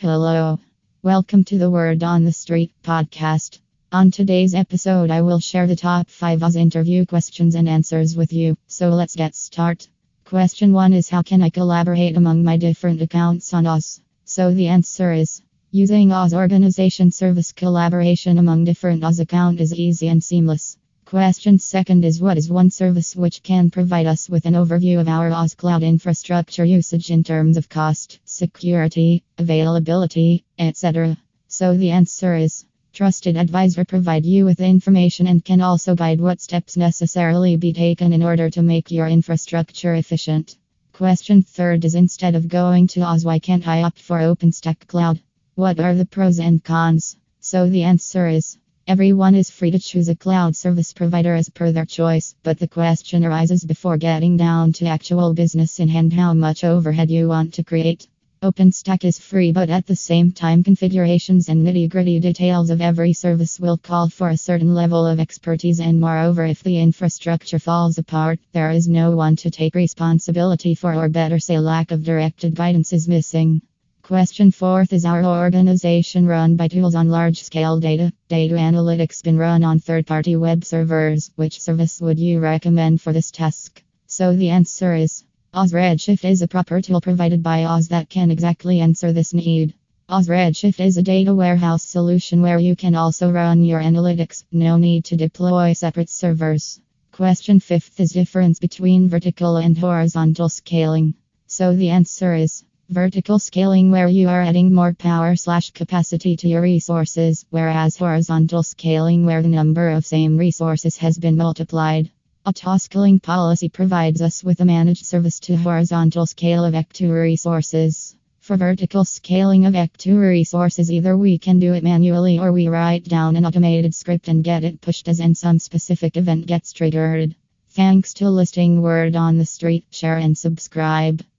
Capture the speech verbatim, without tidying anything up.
Hello. Welcome to the Word on the Street podcast. On today's episode, I will share the top five Oz interview questions and answers with you. So let's get started. Question one is, how can I collaborate among my different accounts on Oz? So the answer is, using Oz organization service, collaboration among different Oz accounts is easy and seamless. Question second is, what is one service which can provide us with an overview of our Oz cloud infrastructure usage in terms of cost, security, availability, et cetera. So the answer is, Trusted Advisor provide you with information and can also guide what steps necessarily be taken in order to make your infrastructure efficient. Question third is, instead of going to Oz, why can't I opt for OpenStack Cloud? What are the pros and cons? So the answer is, everyone is free to choose a cloud service provider as per their choice, but the question arises before getting down to actual business in hand, how much overhead you want to create. OpenStack is free, but at the same time, configurations and nitty-gritty details of every service will call for a certain level of expertise, and moreover, if the infrastructure falls apart, there is no one to take responsibility for, or better say, lack of directed guidance is missing. Question fourth is, our organization run by tools on large-scale data. Data analytics been run on third-party web servers. Which service would you recommend for this task? So the answer is, Oz Redshift is a proper tool provided by Oz that can exactly answer this need. Oz Redshift is a data warehouse solution where you can also run your analytics. No need to deploy separate servers. Question fifth is, difference between vertical and horizontal scaling. So the answer is, vertical scaling where you are adding more power slash capacity to your resources, whereas horizontal scaling where the number of same resources has been multiplied. Auto scaling policy provides us with a managed service to horizontal scale of E C two resources. For vertical scaling of E C two resources, either we can do it manually or we write down an automated script and get it pushed as in some specific event gets triggered. Thanks to listing Word on the Street, share and subscribe.